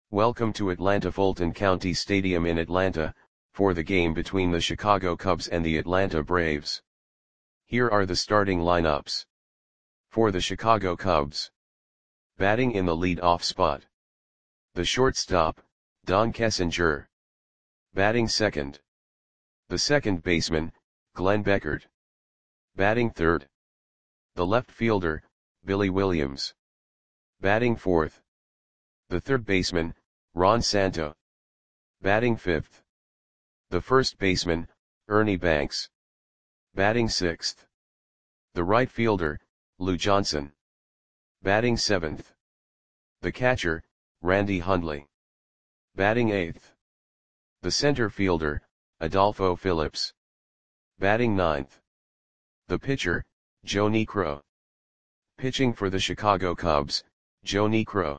Welcome to Atlanta Fulton County Stadium in Atlanta, for the game between the Chicago Cubs and the Atlanta Braves. Here are the starting lineups. For the Chicago Cubs. Batting in the lead-off spot. The shortstop, Don Kessinger. Batting second. The second baseman, Glenn Beckert. Batting third. The left fielder, Billy Williams. Batting fourth. The third baseman, Ron Santo. Batting fifth. The first baseman, Ernie Banks. Batting sixth. The right fielder, Lou Johnson. Batting seventh. The catcher, Randy Hundley. Batting eighth. The center fielder, Adolfo Phillips. Batting ninth. The pitcher, Joe Niekro. Pitching for the Chicago Cubs, Joe Niekro.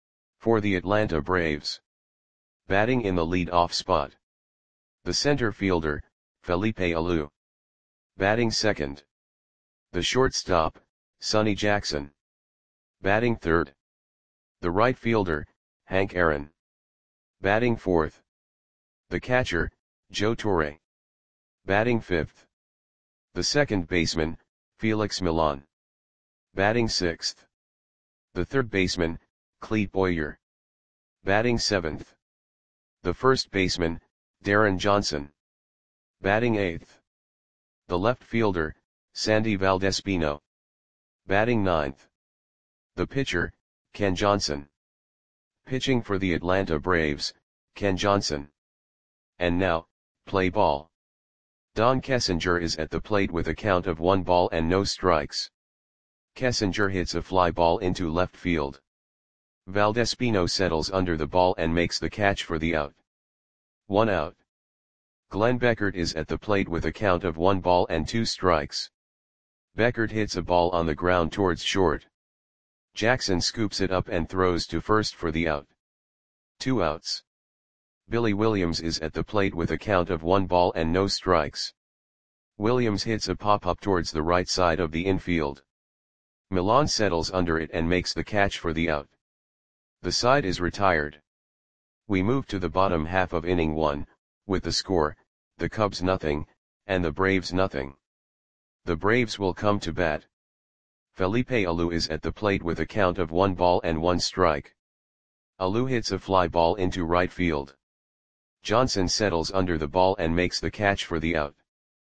For the Atlanta Braves. Batting in the lead-off spot. The center fielder, Felipe Alou. Batting second. The shortstop, Sonny Jackson. Batting third. The right fielder, Hank Aaron. Batting fourth. The catcher, Joe Torre. Batting fifth. The second baseman, Felix Millan. Batting sixth. The third baseman, Clete Boyer. Batting seventh. The first baseman, Darren Johnson. Batting eighth. The left fielder, Sandy Valdespino. Batting ninth. The pitcher, Ken Johnson. Pitching for the Atlanta Braves, Ken Johnson. And now, play ball. Don Kessinger is at the plate with a count of 1 ball and no strikes. Kessinger hits a fly ball into left field. Valdespino settles under the ball and makes the catch for the out. 1 out. Glenn Beckert is at the plate with a count of 1 ball and 2 strikes. Beckert hits a ball on the ground towards short. Jackson scoops it up and throws to first for the out. 2 outs. Billy Williams is at the plate with a count of 1 ball and no strikes. Williams hits a pop-up towards the right side of the infield. Millan settles under it and makes the catch for the out. The side is retired. We move to the bottom half of inning 1, with the score, the Cubs nothing, and the Braves nothing. The Braves will come to bat. Felipe Alou is at the plate with a count of 1 ball and 1 strike. Alou hits a fly ball into right field. Johnson settles under the ball and makes the catch for the out.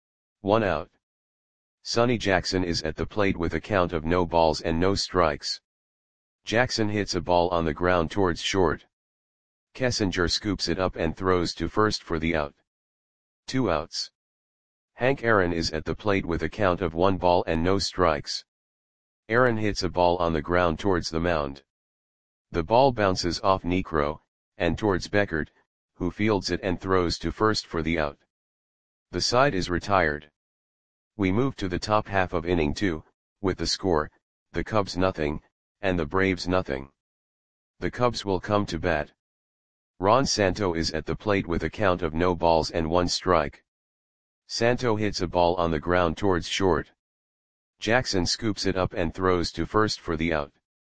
1 out. Sonny Jackson is at the plate with a count of no balls and no strikes. Jackson hits a ball on the ground towards short. Kessinger scoops it up and throws to first for the out. 2 outs. Hank Aaron is at the plate with a count of 1 ball and no strikes. Aaron hits a ball on the ground towards the mound. The ball bounces off Niekro, and towards Beckert, who fields it and throws to first for the out. The side is retired. We move to the top half of inning 2, with the score, the Cubs nothing, and the Braves nothing. The Cubs will come to bat. Ron Santo is at the plate with a count of no balls and 1 strike. Santo hits a ball on the ground towards short. Jackson scoops it up and throws to first for the out.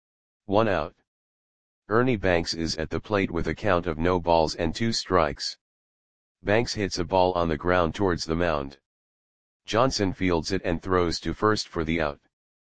1 out. Ernie Banks is at the plate with a count of no balls and 2 strikes. Banks hits a ball on the ground towards the mound. Johnson fields it and throws to first for the out.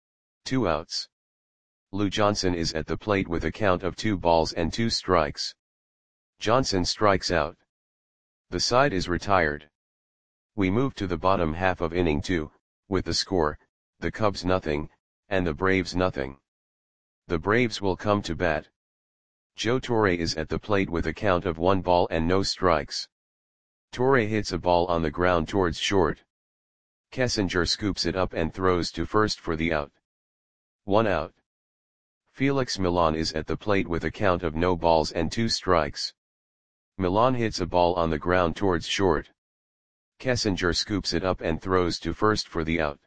2 outs. Lou Johnson is at the plate with a count of 2 balls and 2 strikes. Johnson strikes out. The side is retired. We move to the bottom half of inning 2, with the score, the Cubs nothing, and the Braves nothing. The Braves will come to bat. Joe Torre is at the plate with a count of 1 ball and no strikes. Torre hits a ball on the ground towards short. Kessinger scoops it up and throws to first for the out. 1 out. Felix Millan is at the plate with a count of no balls and 2 strikes. Millan hits a ball on the ground towards short. Kessinger scoops it up and throws to first for the out.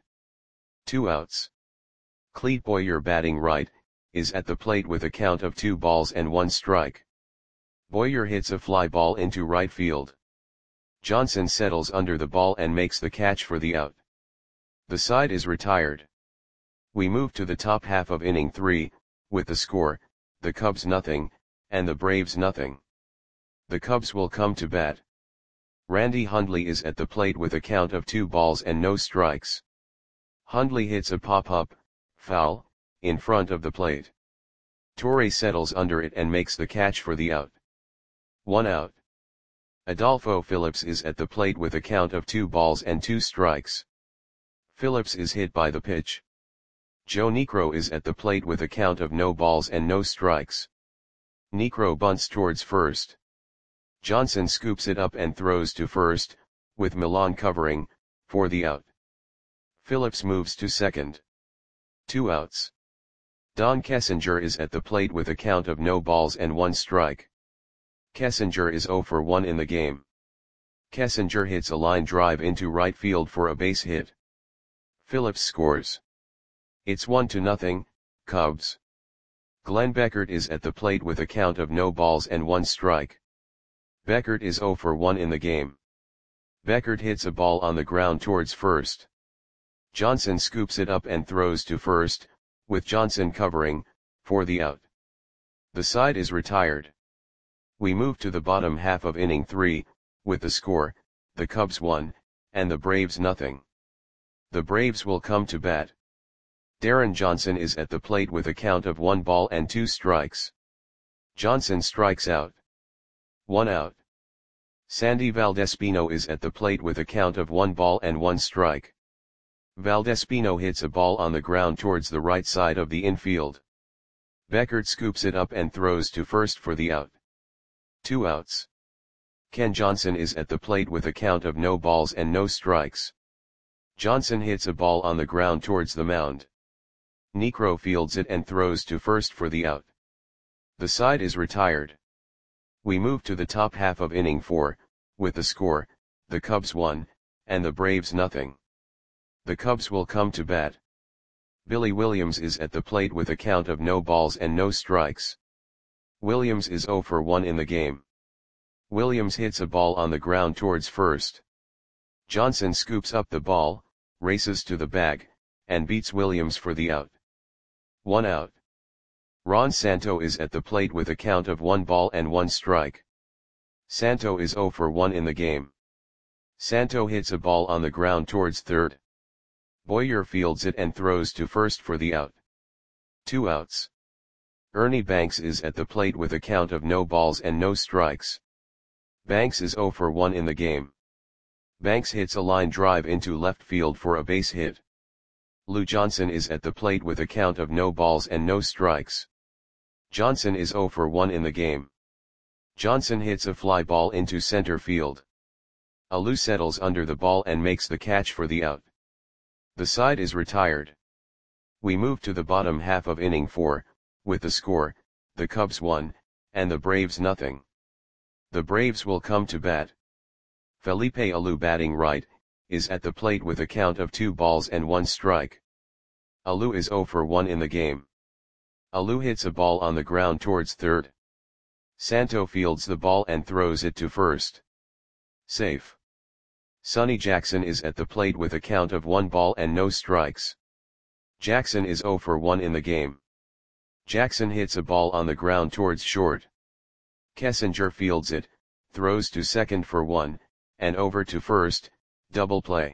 2 outs. Clete Boyer, batting right, is at the plate with a count of 2 balls and 1 strike. Boyer hits a fly ball into right field. Johnson settles under the ball and makes the catch for the out. The side is retired. We move to the top half of inning 3, with the score, the Cubs nothing, and the Braves nothing. The Cubs will come to bat. Randy Hundley is at the plate with a count of 2 balls and no strikes. Hundley hits a pop-up, foul, in front of the plate. Torre settles under it and makes the catch for the out. 1 out. Adolfo Phillips is at the plate with a count of 2 balls and 2 strikes. Phillips is hit by the pitch. Joe Niekro is at the plate with a count of no balls and no strikes. Niekro bunts towards first. Johnson scoops it up and throws to first, with Milan covering, for the out. Phillips moves to second. 2 outs. Don Kessinger is at the plate with a count of no balls and 1 strike. Kessinger is 0 for 1 in the game. Kessinger hits a line drive into right field for a base hit. Phillips scores. It's 1-0, Cubs. Glenn Beckert is at the plate with a count of no balls and 1 strike. Beckert is 0 for 1 in the game. Beckert hits a ball on the ground towards first. Johnson scoops it up and throws to first, with Johnson covering, for the out. The side is retired. We move to the bottom half of inning 3, with the score, the Cubs 1, and the Braves nothing. The Braves will come to bat. Darren Johnson is at the plate with a count of 1 ball and 2 strikes. Johnson strikes out. 1 out. Sandy Valdespino is at the plate with a count of 1 ball and 1 strike. Valdespino hits a ball on the ground towards the right side of the infield. Beckert scoops it up and throws to first for the out. 2 outs. Ken Johnson is at the plate with a count of no balls and no strikes. Johnson hits a ball on the ground towards the mound. Niekro fields it and throws to first for the out. The side is retired. We move to the top half of inning 4, with the score, the Cubs 1, and the Braves nothing. The Cubs will come to bat. Billy Williams is at the plate with a count of no balls and no strikes. Williams is 0 for 1 in the game. Williams hits a ball on the ground towards first. Johnson scoops up the ball, races to the bag, and beats Williams for the out. 1 out. Ron Santo is at the plate with a count of 1 ball and 1 strike. Santo is 0 for 1 in the game. Santo hits a ball on the ground towards third. Boyer fields it and throws to first for the out. 2 outs. Ernie Banks is at the plate with a count of no balls and no strikes. Banks is 0 for 1 in the game. Banks hits a line drive into left field for a base hit. Lou Johnson is at the plate with a count of no balls and no strikes. Johnson is 0 for 1 in the game. Johnson hits a fly ball into center field. Lou settles under the ball and makes the catch for the out. The side is retired. We move to the bottom half of inning 4, with the score, the Cubs 1, and the Braves nothing. The Braves will come to bat. Felipe Alou batting right, is at the plate with a count of 2 balls and 1 strike. Alou is 0 for 1 in the game. Alou hits a ball on the ground towards third. Santo fields the ball and throws it to first. Safe. Sonny Jackson is at the plate with a count of 1 ball and no strikes. Jackson is 0 for 1 in the game. Jackson hits a ball on the ground towards short. Kessinger fields it, throws to second for 1, and over to first, double play.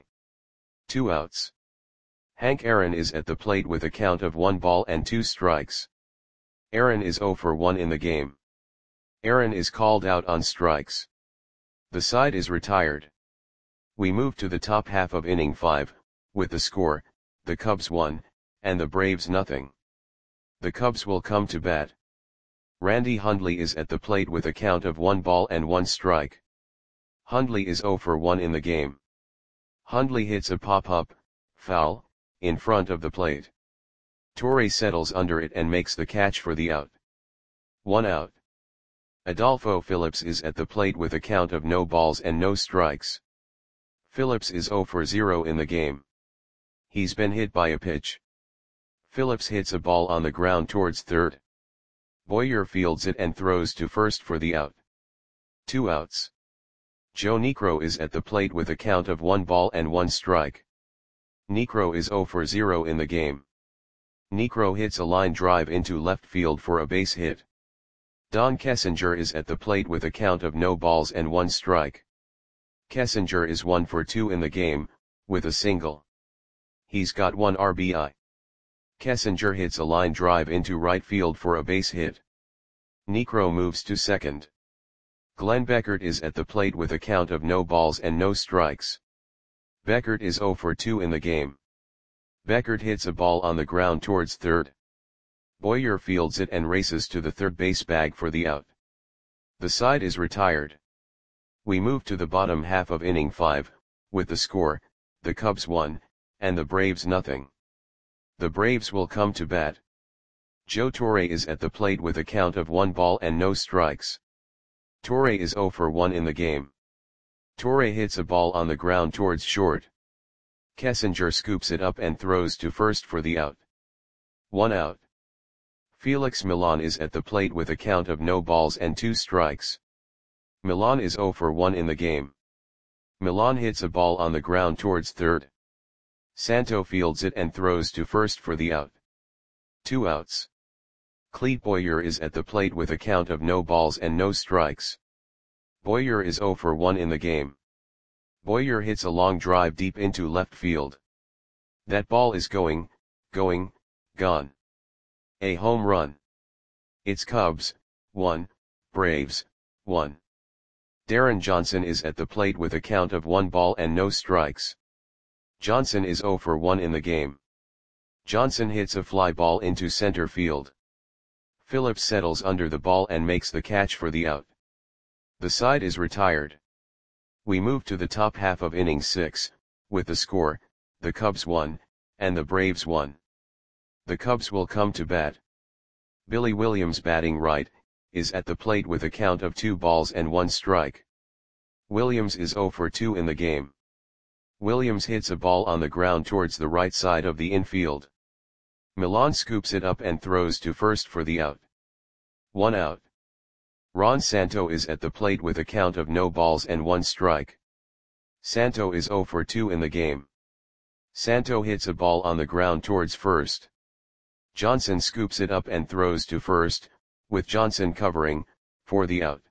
2 outs. Hank Aaron is at the plate with a count of 1 ball and 2 strikes. Aaron is 0 for 1 in the game. Aaron is called out on strikes. The side is retired. We move to the top half of inning 5, with the score, the Cubs 1, and the Braves nothing. The Cubs will come to bat. Randy Hundley is at the plate with a count of 1 ball and 1 strike. Hundley is 0 for 1 in the game. Hundley hits a pop-up, foul, in front of the plate. Torre settles under it and makes the catch for the out. 1 out. Adolfo Phillips is at the plate with a count of no balls and no strikes. Phillips is 0 for 0 in the game. He's been hit by a pitch. Phillips hits a ball on the ground towards third. Boyer fields it and throws to first for the out. 2 outs. Joe Niekro is at the plate with a count of 1 ball and 1 strike. Niekro is 0 for 0 in the game. Niekro hits a line drive into left field for a base hit. Don Kessinger is at the plate with a count of no balls and 1 strike. Kessinger is 1 for 2 in the game, with a single. He's got 1 RBI. Kessinger hits a line drive into right field for a base hit. Niekro moves to second. Glenn Beckert is at the plate with a count of no balls and no strikes. Beckert is 0 for 2 in the game. Beckert hits a ball on the ground towards third. Boyer fields it and races to the third base bag for the out. The side is retired. We move to the bottom half of inning 5, with the score, the Cubs 1, and the Braves nothing. The Braves will come to bat. Joe Torre is at the plate with a count of 1 ball and no strikes. Torre is 0 for 1 in the game. Torre hits a ball on the ground towards short. Kessinger scoops it up and throws to first for the out. 1 out. Felix Millan is at the plate with a count of no balls and 2 strikes. Millan is 0 for 1 in the game. Millan hits a ball on the ground towards third. Santo fields it and throws to first for the out. 2 outs. Clete Boyer is at the plate with a count of no balls and no strikes. Boyer is 0 for 1 in the game. Boyer hits a long drive deep into left field. That ball is going, gone. A home run. It's Cubs, 1, Braves, 1. Darren Johnson is at the plate with a count of 1 ball and no strikes. Johnson is 0 for 1 in the game. Johnson hits a fly ball into center field. Phillips settles under the ball and makes the catch for the out. The side is retired. We move to the top half of inning 6, with the score, the Cubs 1, and the Braves 1. The Cubs will come to bat. Billy Williams, batting right, is at the plate with a count of 2 balls and 1 strike. Williams is 0 for 2 in the game. Williams hits a ball on the ground towards the right side of the infield. Millan scoops it up and throws to first for the out. 1 out. Ron Santo is at the plate with a count of no balls and 1 strike. Santo is 0 for 2 in the game. Santo hits a ball on the ground towards first. Johnson scoops it up and throws to first, with Johnson covering, for the out.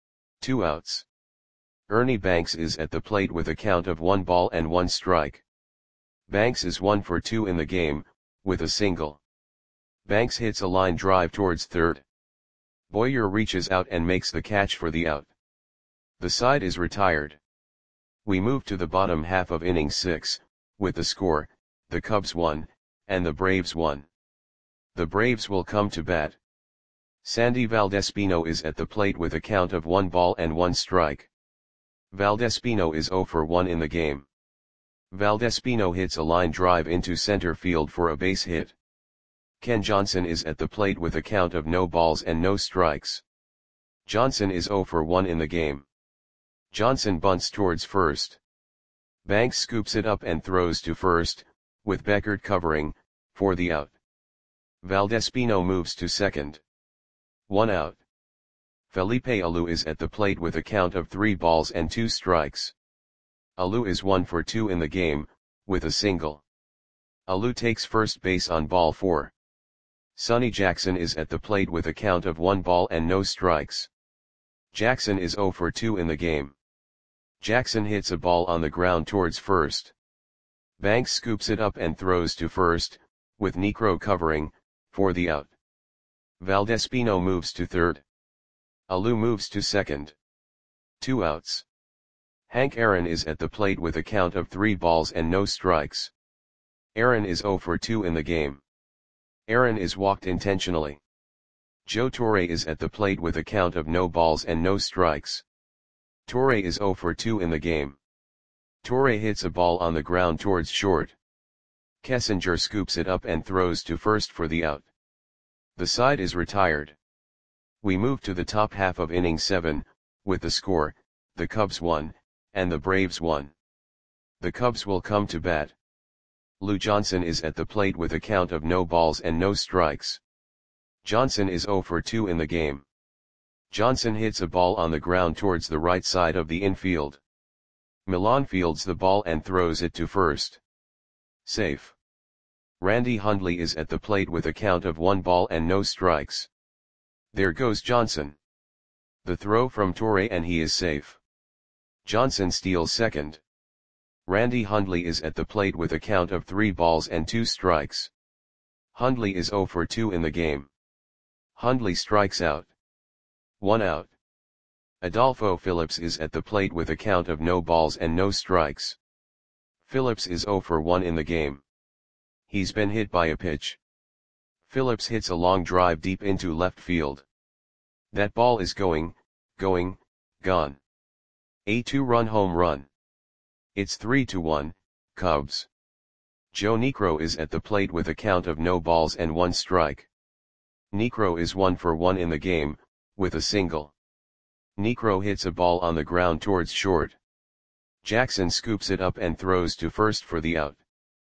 2 outs. Ernie Banks is at the plate with a count of 1 ball and 1 strike. Banks is 1 for 2 in the game, with a single. Banks hits a line drive towards third. Boyer reaches out and makes the catch for the out. The side is retired. We move to the bottom half of inning 6, with the score, the Cubs 1, and the Braves 1. The Braves will come to bat. Sandy Valdespino is at the plate with a count of 1 ball and 1 strike. Valdespino is 0 for 1 in the game. Valdespino hits a line drive into center field for a base hit. Ken Johnson is at the plate with a count of no balls and no strikes. Johnson is 0 for 1 in the game. Johnson bunts towards first. Banks scoops it up and throws to first, with Beckert covering, for the out. Valdespino moves to second. 1 out. Felipe Alou is at the plate with a count of 3 balls and 2 strikes. Alou is 1 for 2 in the game, with a single. Alou takes first base on ball 4. Sonny Jackson is at the plate with a count of 1 ball and no strikes. Jackson is 0 for 2 in the game. Jackson hits a ball on the ground towards first. Banks scoops it up and throws to first, with Niekro covering, for the out. Valdespino moves to third. Alou moves to second. 2 outs. Hank Aaron is at the plate with a count of 3 balls and no strikes. Aaron is 0 for 2 in the game. Aaron is walked intentionally. Joe Torre is at the plate with a count of no balls and no strikes. Torre is 0 for 2 in the game. Torre hits a ball on the ground towards short. Kessinger scoops it up and throws to first for the out. The side is retired. We move to the top half of inning 7, with the score, the Cubs 1, and the Braves 1. The Cubs will come to bat. Lou Johnson is at the plate with a count of no balls and no strikes. Johnson is 0 for 2 in the game. Johnson hits a ball on the ground towards the right side of the infield. Millan fields the ball and throws it to first. Safe. Randy Hundley is at the plate with a count of 1 ball and no strikes. There goes Johnson. The throw from Torre and he is safe. Johnson steals second. Randy Hundley is at the plate with a count of 3 balls and 2 strikes. Hundley is 0 for 2 in the game. Hundley strikes out. 1 out. Adolfo Phillips is at the plate with a count of no balls and no strikes. Phillips is 0 for 1 in the game. He's been hit by a pitch. Phillips hits a long drive deep into left field. That ball is gone. A 2-run home run. It's 3-1, Cubs. Joe Niekro is at the plate with a count of no balls and 1 strike. Niekro is 1 for 1 in the game, with a single. Niekro hits a ball on the ground towards short. Jackson scoops it up and throws to first for the out.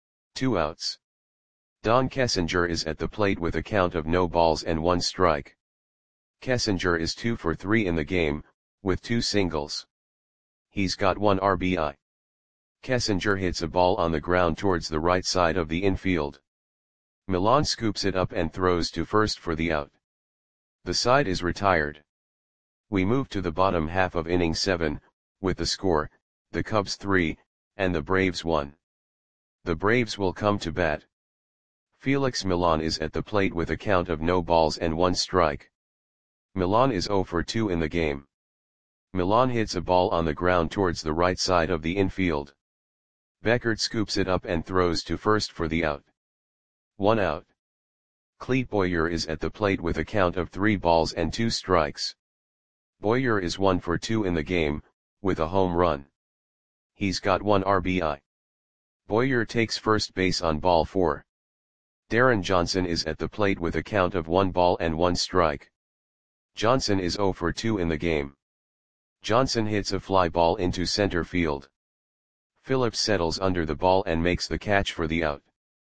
2 outs. Don Kessinger is at the plate with a count of no balls and 1 strike. Kessinger is 2 for 3 in the game, with 2 singles. He's got 1 RBI. Kessinger hits a ball on the ground towards the right side of the infield. Milan scoops it up and throws to first for the out. The side is retired. We move to the bottom half of inning 7, with the score, the Cubs 3, and the Braves 1. The Braves will come to bat. Felix Milan is at the plate with a count of no balls and 1 strike. Milan is 0 for 2 in the game. Milan hits a ball on the ground towards the right side of the infield. Beckert scoops it up and throws to first for the out. 1 out. Clete Boyer is at the plate with a count of 3 balls and 2 strikes. Boyer is 1 for 2 in the game, with a home run. He's got 1 RBI. Boyer takes first base on ball 4. Darren Johnson is at the plate with a count of 1 ball and 1 strike. Johnson is 0 for 2 in the game. Johnson hits a fly ball into center field. Phillips settles under the ball and makes the catch for the out.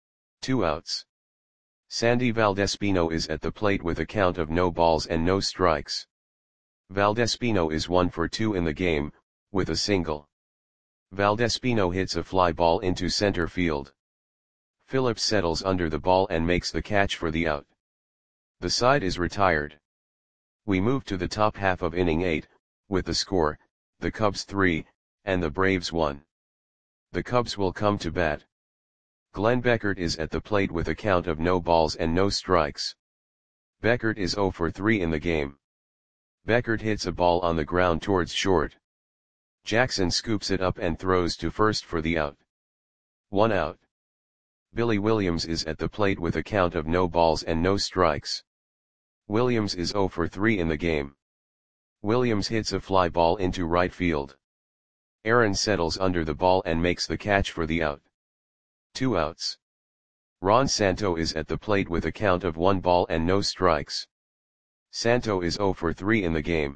2 outs. Sandy Valdespino is at the plate with a count of no balls and no strikes. Valdespino is 1 for 2 in the game, with a single. Valdespino hits a fly ball into center field. Phillips settles under the ball and makes the catch for the out. The side is retired. We move to the top half of inning 8, with the score, the Cubs 3, and the Braves 1. The Cubs will come to bat. Glenn Beckert is at the plate with a count of no balls and no strikes. Beckert is 0 for 3 in the game. Beckert hits a ball on the ground towards short. Jackson scoops it up and throws to first for the out. 1 out. Billy Williams is at the plate with a count of no balls and no strikes. Williams is 0 for 3 in the game. Williams hits a fly ball into right field. Aaron settles under the ball and makes the catch for the out. 2 outs. Ron Santo is at the plate with a count of 1 ball and no strikes. Santo is 0 for 3 in the game.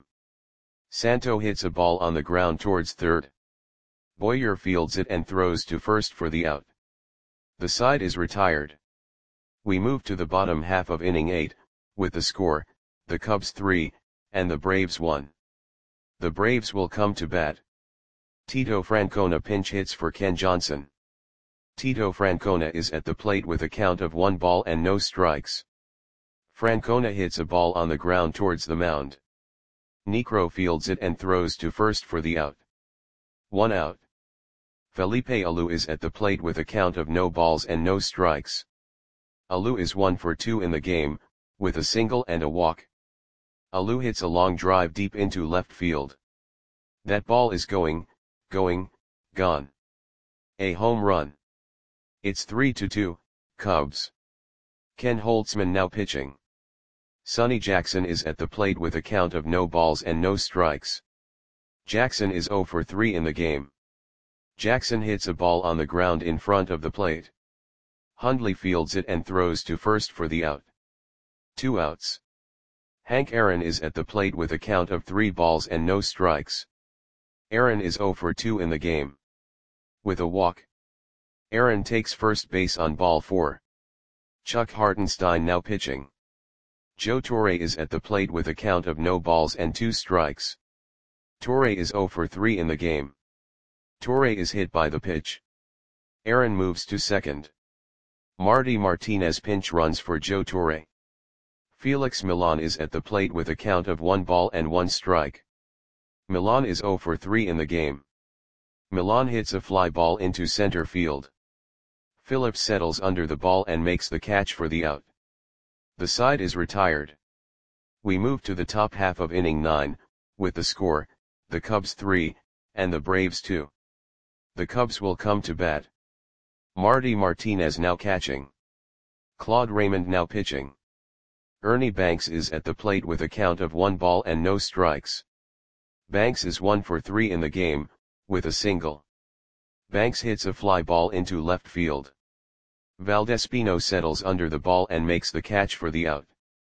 Santo hits a ball on the ground towards third. Boyer fields it and throws to first for the out. The side is retired. We move to the bottom half of inning 8, with the score, the Cubs 3, and the Braves 1. The Braves will come to bat. Tito Francona pinch hits for Ken Johnson. Tito Francona is at the plate with a count of 1 ball and no strikes. Francona hits a ball on the ground towards the mound. Niekro fields it and throws to first for the out. 1 out. Felipe Alou is at the plate with a count of no balls and no strikes. Alou is 1 for 2 in the game, with a single and a walk. Alou hits a long drive deep into left field. That ball is gone. A home run. It's 3-2, Cubs. Ken Holtzman now pitching. Sonny Jackson is at the plate with a count of no balls and no strikes. Jackson is 0 for 3 in the game. Jackson hits a ball on the ground in front of the plate. Hundley fields it and throws to first for the out. 2 outs. Hank Aaron is at the plate with a count of 3 balls and no strikes. Aaron is 0 for 2 in the game. With a walk. Aaron takes first base on ball 4. Chuck Hartenstein now pitching. Joe Torre is at the plate with a count of no balls and 2 strikes. Torre is 0 for 3 in the game. Torre is hit by the pitch. Aaron moves to second. Marty Martinez pinch runs for Joe Torre. Felix Milan is at the plate with a count of 1 ball and 1 strike. Milan is 0 for 3 in the game. Milan hits a fly ball into center field. Phillips settles under the ball and makes the catch for the out. The side is retired. We move to the top half of inning 9, with the score, the Cubs 3, and the Braves 2. The Cubs will come to bat. Marty Martinez now catching. Claude Raymond now pitching. Ernie Banks is at the plate with a count of 1 ball and no strikes. Banks is 1 for 3 in the game, with a single. Banks hits a fly ball into left field. Valdespino settles under the ball and makes the catch for the out.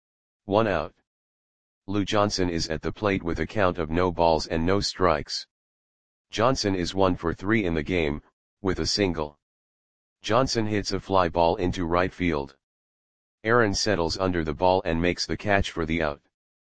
1 out. Lou Johnson is at the plate with a count of no balls and no strikes. Johnson is 1 for 3 in the game, with a single. Johnson hits a fly ball into right field. Aaron settles under the ball and makes the catch for the out.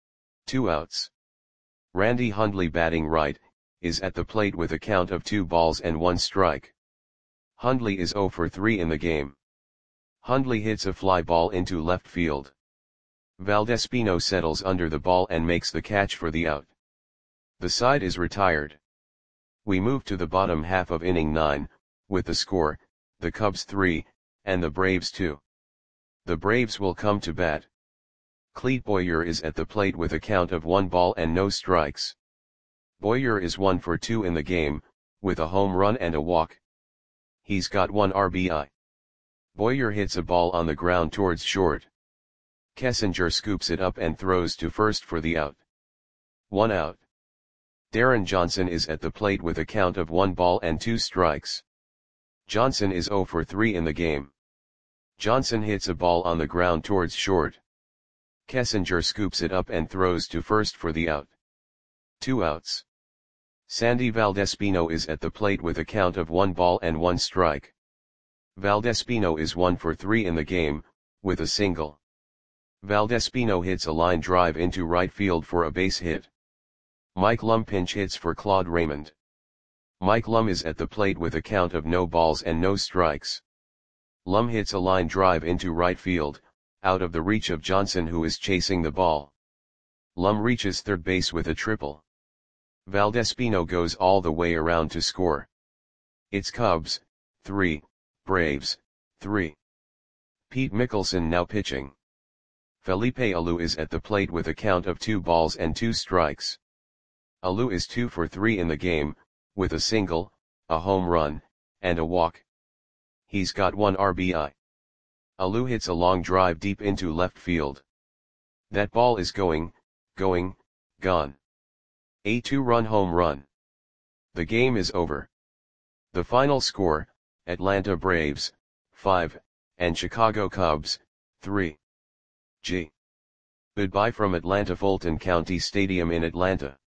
2 outs. Randy Hundley batting right, is at the plate with a count of 2 balls and 1 strike. Hundley is 0 for 3 in the game. Hundley hits a fly ball into left field. Valdespino settles under the ball and makes the catch for the out. The side is retired. We move to the bottom half of inning 9, with the score, the Cubs 3, and the Braves 2. The Braves will come to bat. Clete Boyer is at the plate with a count of 1 ball and no strikes. Boyer is 1 for 2 in the game, with a home run and a walk. He's got 1 RBI. Boyer hits a ball on the ground towards short. Kessinger scoops it up and throws to first for the out. 1 out. Darren Johnson is at the plate with a count of 1 ball and 2 strikes. Johnson is 0 for 3 in the game. Johnson hits a ball on the ground towards short. Kessinger scoops it up and throws to first for the out. 2 outs. Sandy Valdespino is at the plate with a count of 1 ball and 1 strike. Valdespino is 1 for 3 in the game, with a single. Valdespino hits a line drive into right field for a base hit. Mike Lum pinch hits for Claude Raymond. Mike Lum is at the plate with a count of no balls and no strikes. Lum hits a line drive into right field, out of the reach of Johnson who is chasing the ball. Lum reaches third base with a triple. Valdespino goes all the way around to score. It's Cubs 3, Braves 3. Pete Mickelson now pitching. Felipe Alou is at the plate with a count of 2 balls and 2 strikes. Alou is 2 for 3 in the game, with a single, a home run, and a walk. He's got 1 RBI. Alou hits a long drive deep into left field. That ball is going, gone. A 2-run home run. The game is over. The final score, Atlanta Braves 5, and Chicago Cubs 3. Goodbye from Atlanta Fulton County Stadium in Atlanta.